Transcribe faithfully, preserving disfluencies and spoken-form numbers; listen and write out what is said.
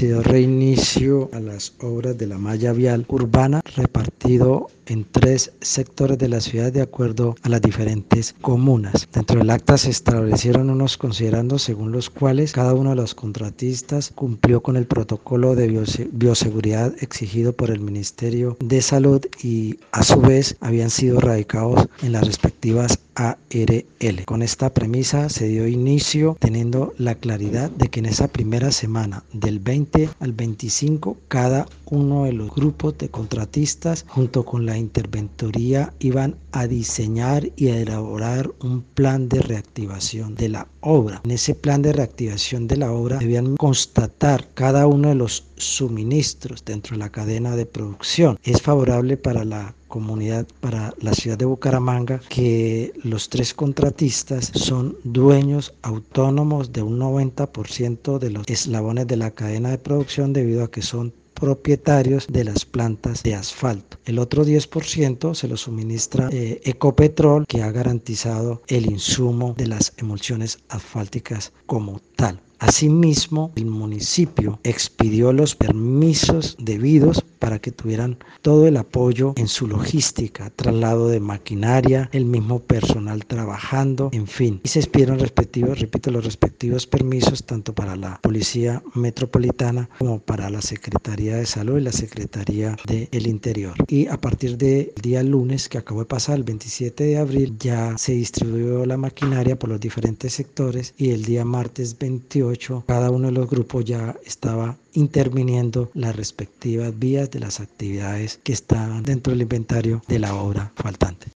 se dio reinicio a las obras de la malla vial urbana repartido en tres sectores de la ciudad de acuerdo a las diferentes comunas. Dentro del acta se establecieron unos considerandos según los cuales cada uno de los contratistas cumplió con el protocolo de biose- bioseguridad exigido por el Ministerio de Salud y a su vez habían sido radicados en las respectivas A R L. Con esta premisa se dio inicio teniendo la claridad de que en esa primera semana del veinte al veinticinco cada uno de los grupos de contratistas junto con la interventoría iban a diseñar y a elaborar un plan de reactivación de la obra. En ese plan de reactivación de la obra debían constatar cada uno de los suministros dentro de la cadena de producción. Es favorable para la comunidad, para la ciudad de Bucaramanga, que los tres contratistas son dueños autónomos de un noventa por ciento de los eslabones de la cadena de producción debido a que son propietarios de las plantas de asfalto. El otro diez por ciento se lo suministra eh, Ecopetrol, que ha garantizado el insumo de las emulsiones asfálticas como tal. Asimismo, el municipio expidió los permisos debidos para que tuvieran todo el apoyo en su logística, traslado de maquinaria, el mismo personal trabajando, en fin. Y se expidieron respectivos, repito, los respectivos permisos tanto para la Policía Metropolitana como para la Secretaría de Salud y la Secretaría del Interior. Y a partir del día lunes que acabó de pasar, el veintisiete de abril, ya se distribuyó la maquinaria por los diferentes sectores y el día martes veintiocho cada uno de los grupos ya estaba interviniendo las respectivas vías de las actividades que estaban dentro del inventario de la obra faltante.